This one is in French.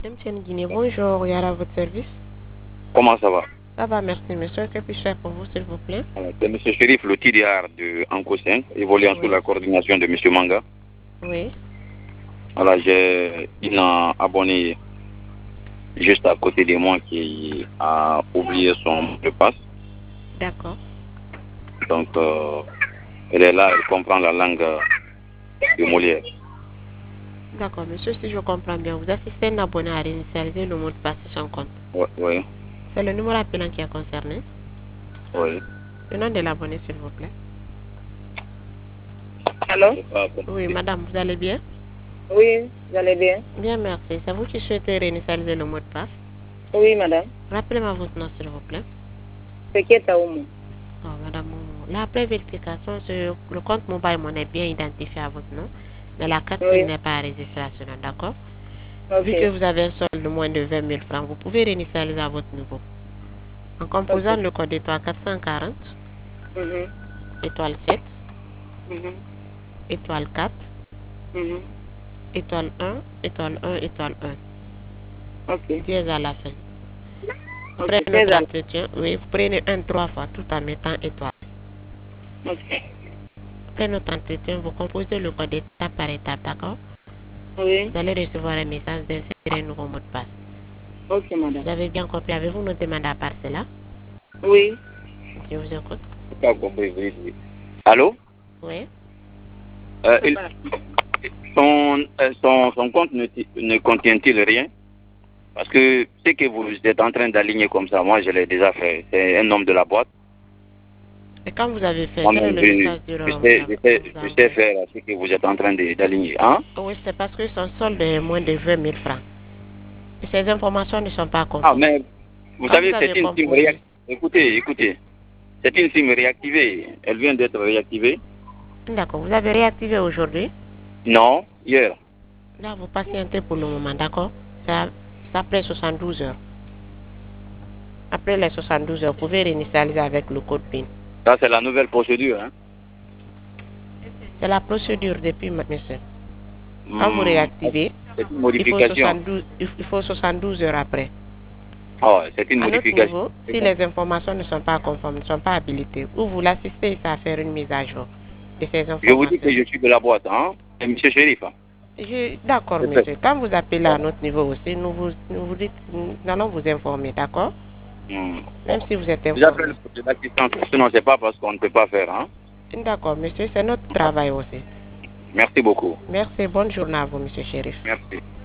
Madame Guinée, bonjour, Yara à votre service. Comment ça va? Ça va, merci monsieur. Que puis-je faire pour vous, s'il vous plaît? C'est M. Chérif, le TDR de Anko 5, évoluant sous Oui. la coordination de M. Manga. Oui. Voilà, j'ai une abonné juste à côté de moi qui a oublié son mot de passe. D'accord. Donc, elle est là, elle comprend la langue de Molière. D'accord, monsieur, si je comprends bien, vous assistez un abonné à réinitialiser le mot de passe sur son compte. Oui, oui, C'est le numéro appelant qui est concerné. oui. Le nom de l'abonné, s'il vous plaît. Allô? Oui, madame, vous allez bien? Oui, vous allez bien? Bien, merci. C'est vous qui souhaitez réinitialiser le mot de passe? Oui, madame. Rappelez-moi votre nom, s'il vous plaît. C'est qui est Taoumou? Oh, madame, la pré-vérification sur le compte mobile money est bien identifié à votre nom, mais la carte Oui. n'est pas enregistrée à ce nom, d'accord? Vu Ok. que vous avez un solde de moins de 20 000 francs, vous pouvez réinitialiser à votre niveau. En composant le code étoile 440, Mhm, étoile 7, mhm, étoile 4, mhm. étoile 1, étoile 1, étoile 1. Ok. Dièse à la fin. Ok. Après C'est notre ça. entretien, oui, vous prenez un 3 fois tout en mettant étoile. Ok. Après notre entretien, vous composez le code étape par étape, d'accord? Oui. Vous allez recevoir un message d'insérer un nouveau mot de passe. Ok, madame. Vous avez bien compris? Avez-vous noté mandat par cela? Oui. Je vous écoute. Pas compris, oui, oui. Allô? Oui. Il- son compte ne contient-il rien? Parce que ce que vous êtes en train d'aligner comme ça, moi je l'ai déjà fait. C'est un homme de la boîte. Et quand vous avez fait, quel est Moi-même, le message du je vous sais, je sais, vous a je sais envoyé? faire ce que vous êtes en train d'aligner. Hein? Oui, c'est parce que son solde est moins de 20 000 francs. Et ces informations ne sont pas Ah, conformes. mais vous Quand savez, vous c'est avez une SIM composé, réactivée. Écoutez, écoutez. C'est une SIM réactivée. Elle vient d'être réactivée. d'accord, vous avez réactivé aujourd'hui. Non, hier. Là, vous patientez pour le moment, d'accord? Ça, c'est après 72 heures. Après les 72 heures, vous pouvez réinitialiser avec le code PIN. Ça, c'est la nouvelle procédure. Hein? C'est la procédure depuis, monsieur. Quand vous réactivez, C'est une il modification. faut 72 heures après. Oh, c'est une À notre modification. niveau, si les informations ne sont pas conformes, ne sont pas habilitées, ou vous l'assistez à faire une mise à jour de ces Je vous dis que informations. je suis de la boîte. Hein? C'est M. Chérif. Hein? D'accord, monsieur. Quand vous appelez à notre niveau aussi, nous allons vous informer, d'accord? Même si vous êtes Vous appelez informé. pour de l'assistance. Sinon, c'est pas parce qu'on ne peut pas faire. Hein? D'accord, monsieur, c'est notre travail aussi. Merci beaucoup. Merci, bonne journée à vous, monsieur Chérif. Merci.